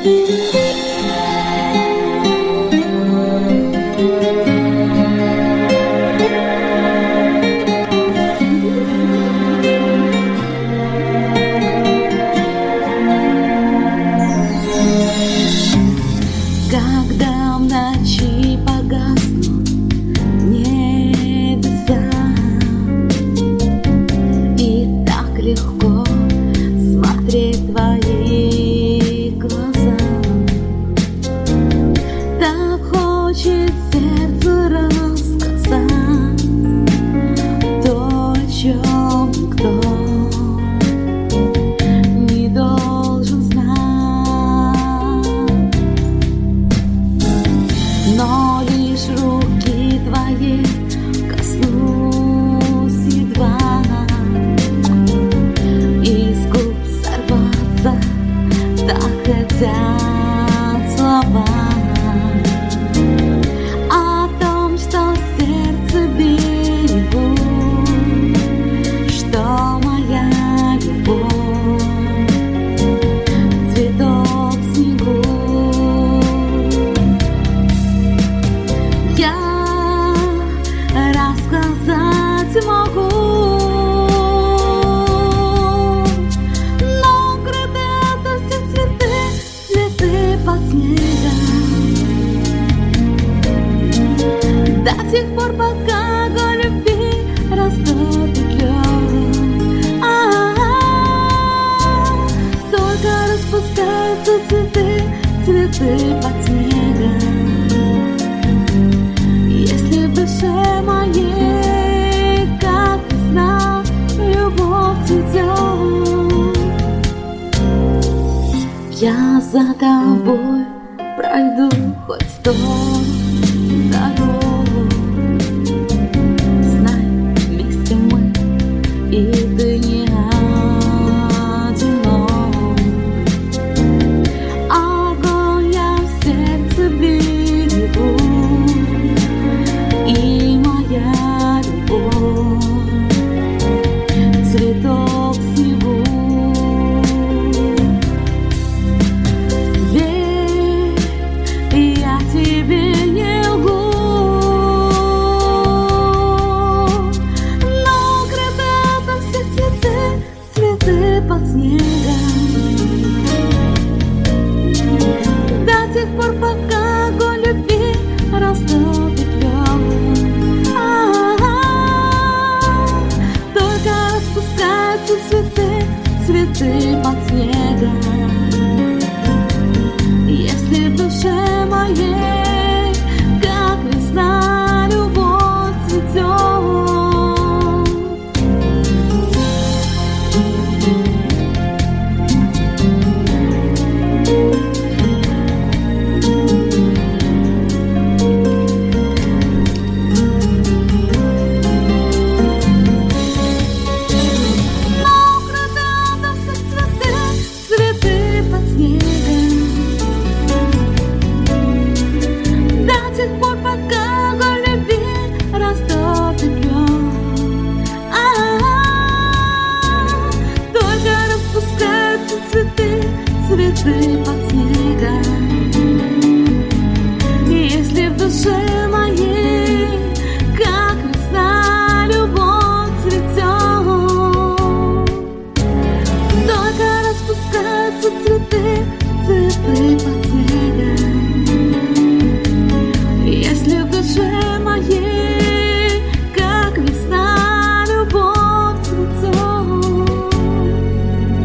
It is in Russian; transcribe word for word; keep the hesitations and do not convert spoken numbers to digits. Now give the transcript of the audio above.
Когда в ночи погаснут небеса, и так легко смотреть в твои глаза, так хочет сердце рассказать то, о чем никто не должен знать. Но лишь руки твои коснусь едва, из губ сорваться так хотят слова о том, что сердце берегу, что моя любовь цветок в снегу. Я рассказать могу, но укрыты это все цветы, цветы под снегом. До тех пор, пока огонь любви растопит лед, только распускаются цветы, цветы под снегом. Если в душе моей, как весна, любовь цветет, я за тобой пройду хоть сто дорог. Знай, вместе мы, и ты не одинок. Огонь я в сердце берегу, и моя любовь цветок в снегу. Верь, я тебе не лгу, но укрыты это все цветы, цветы под снегом. До тех пор, пока огонь любви растопит лед, только распускаются цветы, цветы под снегом. Если в душе моей, как весна, любовь цветет. Цветы под